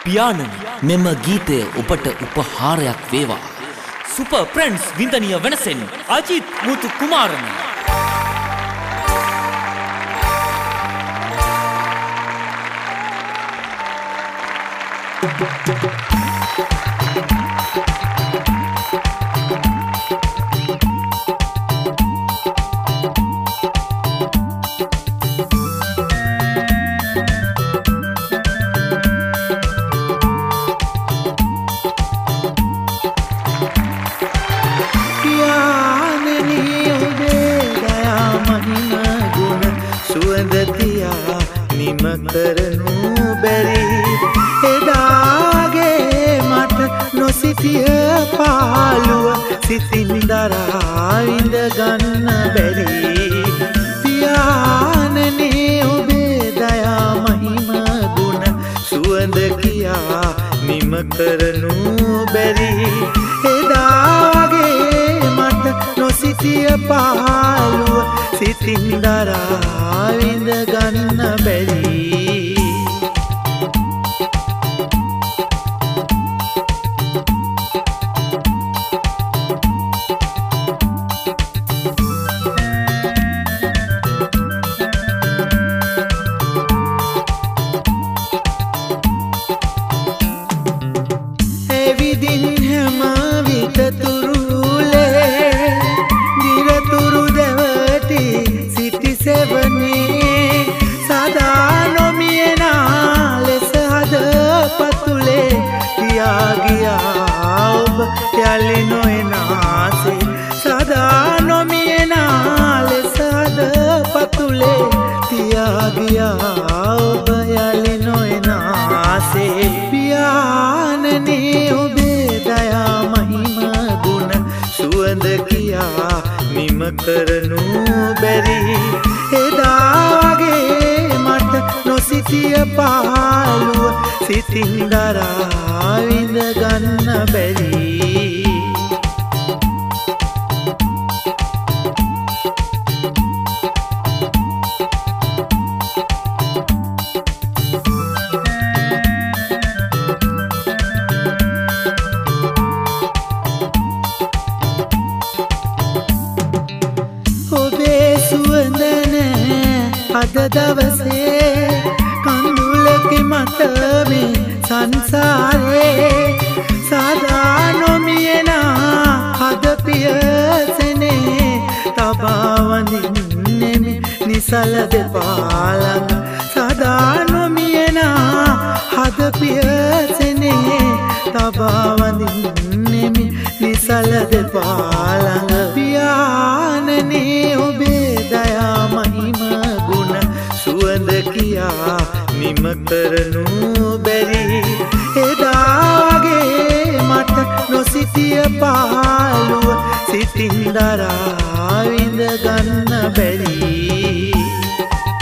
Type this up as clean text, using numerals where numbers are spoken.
පියාණනි මෙම ගීතය ඔබට උපහාරයක් වේවා. සුපර් ප්‍රෙන්ඩ්ස් වින්දනීය වෙනසෙන් අජිත් මුතු කුමාරන කරනු බැරි එදාගේ මට නොසිතිය පාළුව සිතින් දරා විඳ ගන්න බැරි පියාණනේ ඔබේ දයා මහිම ගුණ සුවඳ කියා නිම කරනු බැරි එදාගේ මට නොසිතිය පාළුව සිතින් දරා විඳ ගන්න බැරි එවිදින් හැම විට තුරුලේ දිරතුරු දෙවටි සිටි සෙවනේ සදා නොමියනා ලෙස හද පතුලේ තියා ගියා ඔබ යලි නොයනාසේ සදා නොමියනා ලෙස හද පතුලේ තියා ගියා ඔබ යලි නොයනාසේ පියාණනේ ඔබේ දයා මහිම ගුණ සුවඳ කියා නිම කරනු බැරි එදාගේ මට නොසිතිය පාළුව සිතින් දරා විඳ ගන්න බැරි අද දවසේ කඳුලකි මට මේ සංසාරේ සදා නොමියනා හද පියසනේ තබා වඳින්නෙමි නිසල දෙපා ළඟ සදා නොමියනා හද පියසනේ තබා වඳින්නෙමි නිසල දෙපා ළඟ පියාණනේ ඔබේ දයා මහිම සුවඳ කියා නිම කරනු බැරි එදාගේ මට නොසිතිය පාළුව සිතින් දරා විඳ ගන්න බැරි